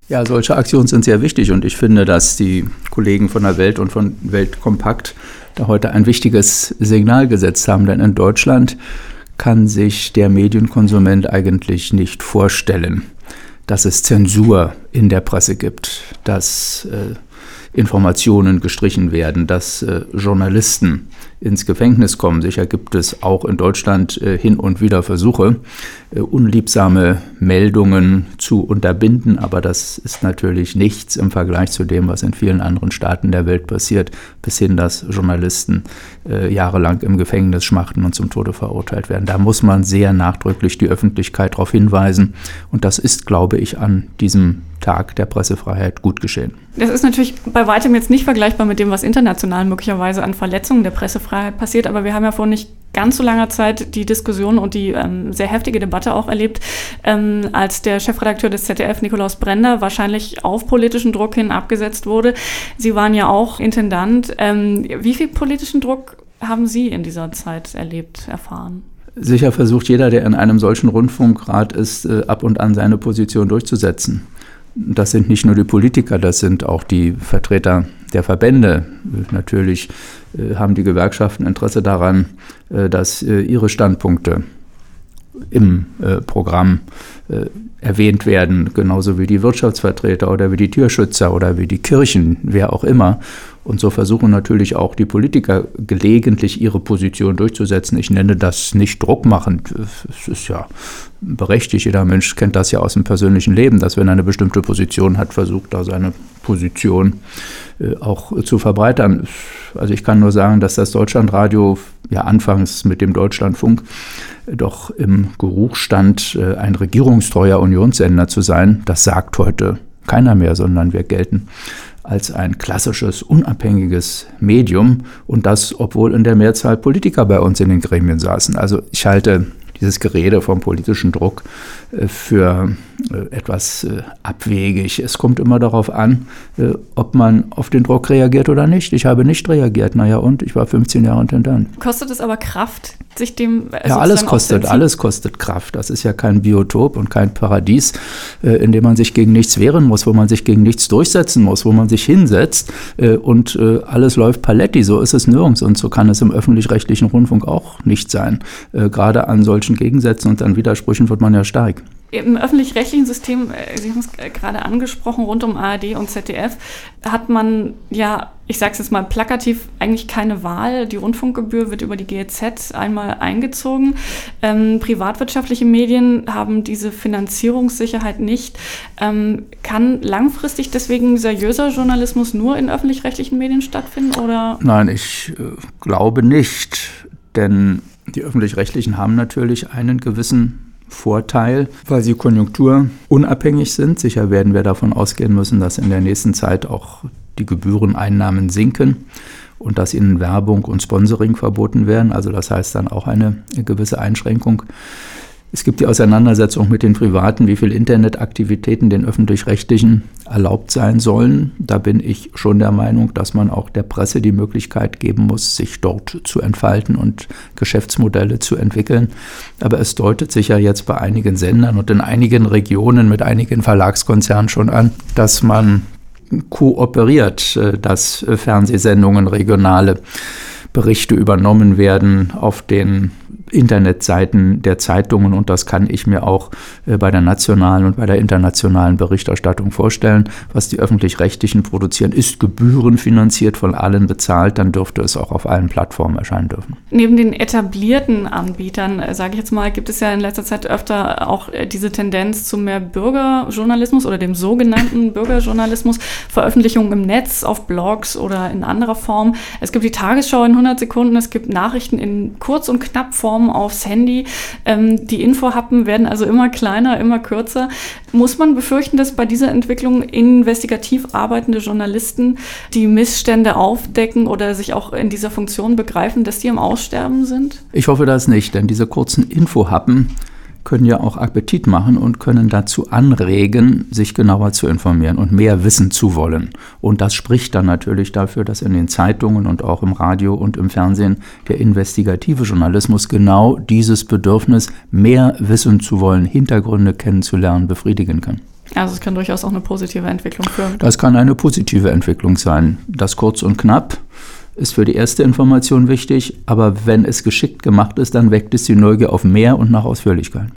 Ja, solche Aktionen sind sehr wichtig und ich finde, dass die Kollegen von der Welt und von Weltkompakt da heute ein wichtiges Signal gesetzt haben, denn in Deutschland kann sich der Medienkonsument eigentlich nicht vorstellen, dass es Zensur in der Presse gibt, dass Informationen gestrichen werden, dass Journalisten ins Gefängnis kommen. Sicher gibt es auch in Deutschland hin und wieder Versuche, unliebsame Meldungen zu unterbinden, aber das ist natürlich nichts im Vergleich zu dem, was in vielen anderen Staaten der Welt passiert, bis hin, dass Journalisten jahrelang im Gefängnis schmachten und zum Tode verurteilt werden. Da muss man sehr nachdrücklich die Öffentlichkeit darauf hinweisen und das ist, glaube ich, an diesem Tag der Pressefreiheit gut geschehen. Das ist natürlich bei weitem jetzt nicht vergleichbar mit dem, was international möglicherweise an Verletzungen der Pressefreiheit passiert, aber wir haben ja vor nicht ganz so langer Zeit die Diskussion und die sehr heftige Debatte auch erlebt, als der Chefredakteur des ZDF, Nikolaus Brender, wahrscheinlich auf politischen Druck hin abgesetzt wurde. Sie waren ja auch Intendant. Wie viel politischen Druck haben Sie in dieser Zeit erfahren? Sicher versucht jeder, der in einem solchen Rundfunkrat ist, ab und an seine Position durchzusetzen. Das sind nicht nur die Politiker, das sind auch die Vertreter der Verbände. Natürlich haben die Gewerkschaften Interesse daran, dass ihre Standpunkte im Programm erwähnt werden, genauso wie die Wirtschaftsvertreter oder wie die Tierschützer oder wie die Kirchen, wer auch immer. Und so versuchen natürlich auch die Politiker gelegentlich ihre Position durchzusetzen. Ich nenne das nicht druckmachend. Es ist ja berechtigt. Jeder Mensch kennt das ja aus dem persönlichen Leben, dass wenn er eine bestimmte Position hat, versucht da seine Position auch zu verbreitern. Also ich kann nur sagen, dass das Deutschlandradio ja anfangs mit dem Deutschlandfunk doch im Geruch stand, ein regierungstreuer Unionssender zu sein. Das sagt heute keiner mehr, sondern wir gelten als ein klassisches, unabhängiges Medium und das, obwohl in der Mehrzahl Politiker bei uns in den Gremien saßen. Also ich halte dieses Gerede vom politischen Druck für etwas abwegig. Es kommt immer darauf an, ob man auf den Druck reagiert oder nicht. Ich habe nicht reagiert. Naja, und ich war 15 Jahre Intendant. Kostet es aber Kraft, sich dem ja, alles kostet Kraft. Das ist ja kein Biotop und kein Paradies, in dem man sich gegen nichts wehren muss, wo man sich gegen nichts durchsetzen muss, wo man sich hinsetzt und alles läuft paletti. So ist es nirgends und so kann es im öffentlich-rechtlichen Rundfunk auch nicht sein. Gerade an solchen Gegensätzen und an Widersprüchen wird man ja stark. Im öffentlich-rechtlichen System, Sie haben es gerade angesprochen, rund um ARD und ZDF, hat man ja, ich sage es jetzt mal plakativ, eigentlich keine Wahl. Die Rundfunkgebühr wird über die GEZ einmal eingezogen. Privatwirtschaftliche Medien haben diese Finanzierungssicherheit nicht. Kann langfristig deswegen seriöser Journalismus nur in öffentlich-rechtlichen Medien stattfinden? Oder? Nein, ich glaube nicht, denn die Öffentlich-Rechtlichen haben natürlich einen gewissen Vorteil, weil sie konjunkturunabhängig sind. Sicher werden wir davon ausgehen müssen, dass in der nächsten Zeit auch die Gebühreneinnahmen sinken und dass ihnen Werbung und Sponsoring verboten werden. Also das heißt dann auch eine gewisse Einschränkung. Es gibt die Auseinandersetzung mit den Privaten, wie viele Internetaktivitäten den Öffentlich-Rechtlichen erlaubt sein sollen. Da bin ich schon der Meinung, dass man auch der Presse die Möglichkeit geben muss, sich dort zu entfalten und Geschäftsmodelle zu entwickeln. Aber es deutet sich ja jetzt bei einigen Sendern und in einigen Regionen mit einigen Verlagskonzernen schon an, dass man kooperiert, dass Fernsehsendungen, regionale Berichte übernommen werden auf den Internetseiten der Zeitungen und das kann ich mir auch bei der nationalen und bei der internationalen Berichterstattung vorstellen. Was die Öffentlich-Rechtlichen produzieren, ist gebührenfinanziert, von allen bezahlt, dann dürfte es auch auf allen Plattformen erscheinen dürfen. Neben den etablierten Anbietern, sage ich jetzt mal, gibt es ja in letzter Zeit öfter auch diese Tendenz zu mehr Bürgerjournalismus oder dem sogenannten Bürgerjournalismus, Veröffentlichungen im Netz, auf Blogs oder in anderer Form. Es gibt die Tagesschau in 100 Sekunden, es gibt Nachrichten in Kurz- und Knappform aufs Handy. Die Infohappen werden also immer kleiner, immer kürzer. Muss man befürchten, dass bei dieser Entwicklung investigativ arbeitende Journalisten die Missstände aufdecken oder sich auch in dieser Funktion begreifen, dass die im Aussterben sind? Ich hoffe das nicht, denn diese kurzen Infohappen können ja auch Appetit machen und können dazu anregen, sich genauer zu informieren und mehr wissen zu wollen. Und das spricht dann natürlich dafür, dass in den Zeitungen und auch im Radio und im Fernsehen der investigative Journalismus genau dieses Bedürfnis, mehr wissen zu wollen, Hintergründe kennenzulernen, befriedigen kann. Also es kann durchaus auch eine positive Entwicklung führen. Das kann eine positive Entwicklung sein. Das kurz und knapp ist für die erste Information wichtig, aber wenn es geschickt gemacht ist, dann weckt es die Neugier auf mehr und nach Ausführlichkeit.